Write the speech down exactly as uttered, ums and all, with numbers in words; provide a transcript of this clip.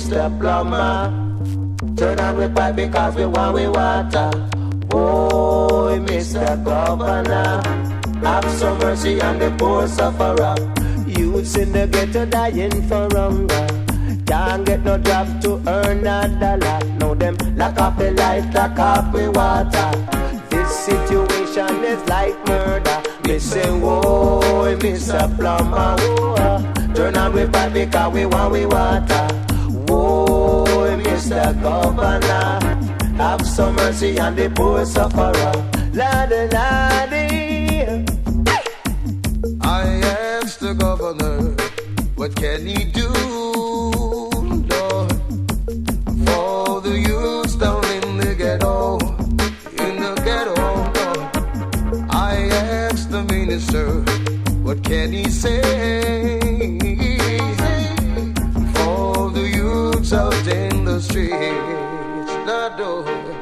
Mister Plumber. Turn on we pipe because we want we water. Boy, Mister Governor, have some mercy on the poor sufferer. Youths in the ghetto dying for hunger. Can't get no job to earn a dollar. Now them lock off the light, lock off the water. This situation is like murder. Me say, whoa, Mister Plumber, whoa. Turn on we pipe because we want we water. Whoa, Mister Governor, have some mercy on the poor sufferer. Lady, lady. I asked the governor, what can he do, Lord, for the youths down in the ghetto, in the ghetto, Lord. I asked the minister, what can he say for the youths out in the streets, Lord,